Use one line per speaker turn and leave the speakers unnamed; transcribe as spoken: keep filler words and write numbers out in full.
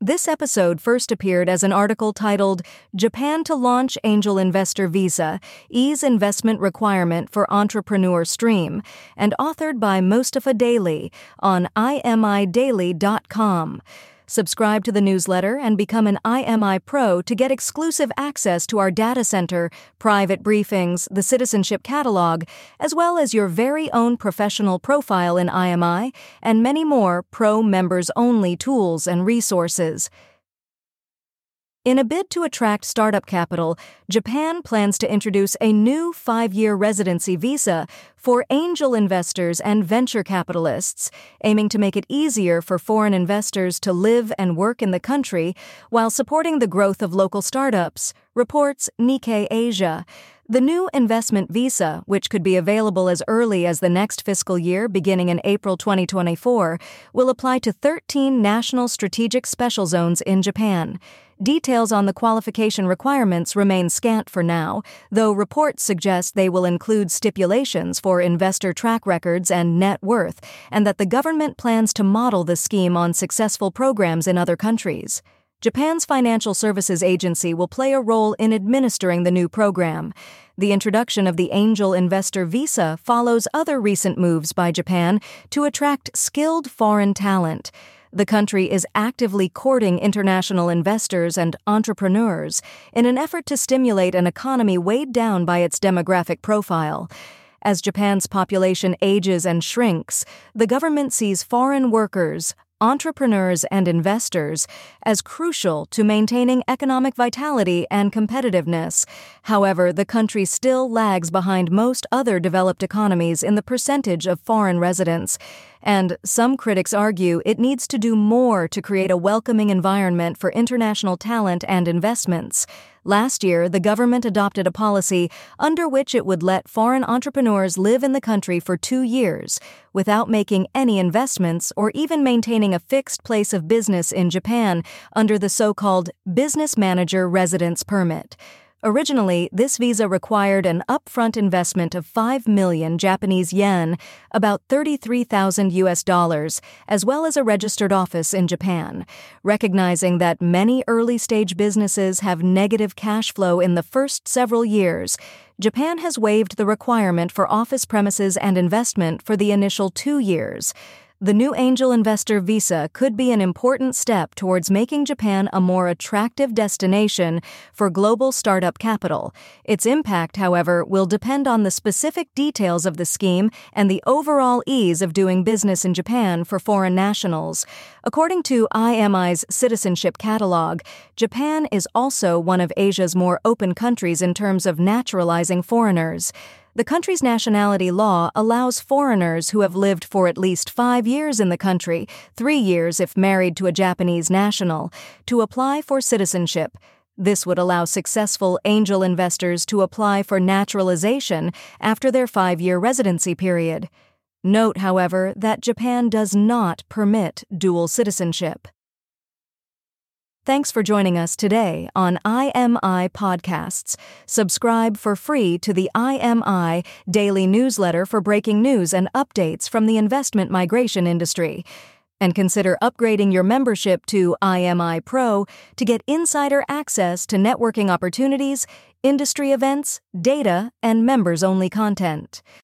This episode first appeared as an article titled Japan to Launch Angel Investor Visa, Ease Investment Requirement for Entrepreneur Stream, and authored by Mostafa Daily on I M I daily dot com. Subscribe to the newsletter and become an I M I Pro to get exclusive access to our data center, private briefings, the citizenship catalog, as well as your very own professional profile in I M I, and many more Pro members-only tools and resources. In a bid to attract startup capital, Japan plans to introduce a new five-year residency visa for angel investors and venture capitalists, aiming to make it easier for foreign investors to live and work in the country while supporting the growth of local startups, reports Nikkei Asia. The new investment visa, which could be available as early as the next fiscal year beginning in April twenty twenty-four, will apply to thirteen national strategic special zones in Japan. Details on the qualification requirements remain scant for now, though reports suggest they will include stipulations for investor track records and net worth, and that the government plans to model the scheme on successful programs in other countries. Japan's Financial Services Agency will play a role in administering the new program. The introduction of the Angel Investor Visa follows other recent moves by Japan to attract skilled foreign talent. The country is actively courting international investors and entrepreneurs in an effort to stimulate an economy weighed down by its demographic profile. As Japan's population ages and shrinks, the government sees foreign workers, entrepreneurs, and investors as crucial to maintaining economic vitality and competitiveness. However, the country still lags behind most other developed economies in the percentage of foreign residents, and some critics argue it needs to do more to create a welcoming environment for international talent and investments. Last year, the government adopted a policy under which it would let foreign entrepreneurs live in the country for two years without making any investments or even maintaining a fixed place of business in Japan under the so-called Business Manager Residence Permit. Originally, this visa required an upfront investment of five million Japanese yen, about thirty-three thousand U S dollars, as well as a registered office in Japan. Recognizing that many early-stage businesses have negative cash flow in the first several years, Japan has waived the requirement for office premises and investment for the initial two years. The new Angel Investor Visa could be an important step towards making Japan a more attractive destination for global startup capital. Its impact, however, will depend on the specific details of the scheme and the overall ease of doing business in Japan for foreign nationals. According to I M I's citizenship catalog, Japan is also one of Asia's more open countries in terms of naturalizing foreigners. The country's nationality law allows foreigners who have lived for at least five years in the country, three years if married to a Japanese national, to apply for citizenship. This would allow successful angel investors to apply for naturalization after their five-year residency period. Note, however, that Japan does not permit dual citizenship. Thanks for joining us today on I M I Podcasts. Subscribe for free to the I M I Daily newsletter for breaking news and updates from the investment migration industry. And consider upgrading your membership to I M I Pro to get insider access to networking opportunities, industry events, data, and members-only content.